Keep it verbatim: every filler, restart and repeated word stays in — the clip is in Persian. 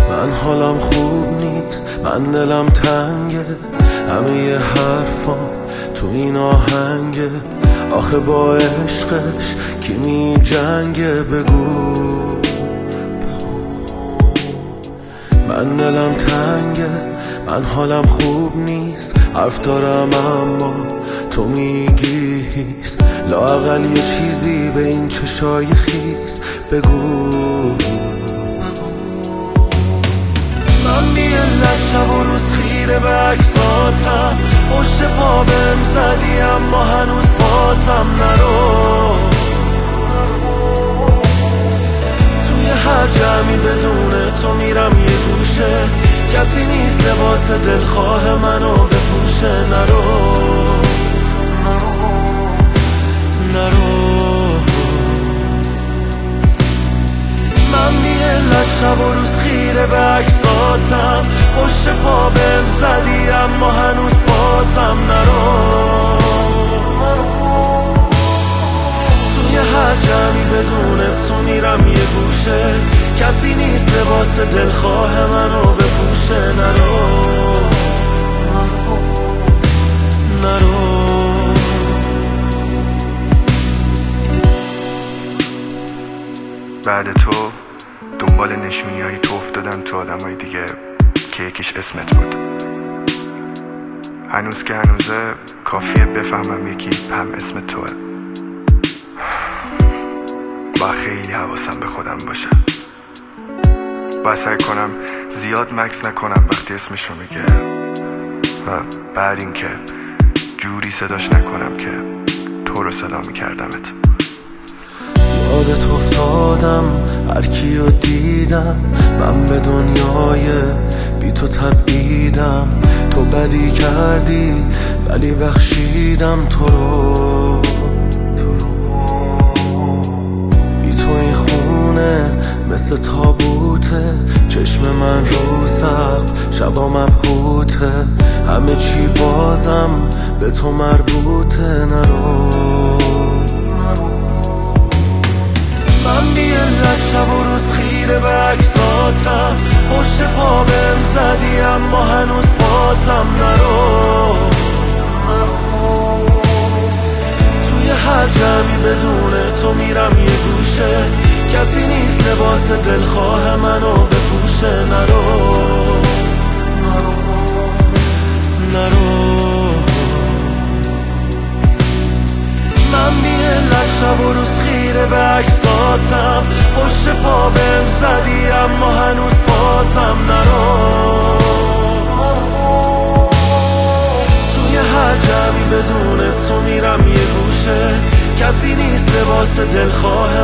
من حالم خوب نیست، من دلم تنگه، همه ی حرفام تو این آهنگه. آخه با عشقش کی می جنگه؟ بگو. من دلم تنگه، من حالم خوب نیست، حرف دارم اما تو میگی هیست. لااقل یه چیزی به این چشای خیس بگو. من بی علت شب و روز خیره به عکساتم، پشت پا بهم زدی اما هنوز پاتم نرو. توی هر جمعی بدون تو میرم یه گوشه، کسی نیست لباس دلخواه منو بپوشه. نرو نرو. من بی علت شب و روز خیره به عکساتم، پشت پا بهم زدی اما هنوز پاتم نرو. توی هر جمعی بدون تو میرم یه گوشه، کسی نیست لباس دلخواه منو بپوشه. نرو نرو. بعد تو دنبال نشونی هایی تو افتادم تو آدم های دیگه که یکیش اسمت بود. هنوز که هنوزه کافیه بفهمم یکی هم اسم توه. با خیلی حواسم به خودم باشه، باید سعی کنم زیاد مکس نکنم وقتی اسمشو میگه، و بعد این که جوری صداش نکنم که تو رو صدا میکردمت. یادت افتادم هر کیو دیدم، من به دنیای بی تو تبعیدم. تو بدی کردی ولی بخشیدم تو رو. بی تو این خونه مثل تابوته، چشم من رو سقف شبا مبهوته، همه چی بازم به تو مربوطه. نرو. من بی علت شب و روز خیره به عکساتم، پشت پا بهم زدی اما هنوز پاتم نرو. توی هر جمعی بدون تو میرم یه گوشه، کسی نیست لباس دلخواه منو بپوشه. نرو نرو. من بی علت شب و روز خیره به عکساتم، پشت پا بهم زدی اما هنوز پاتم نرو. توی هر جمعی بدون تو میرم یه گوشه، کسی نیست لباس دلخواه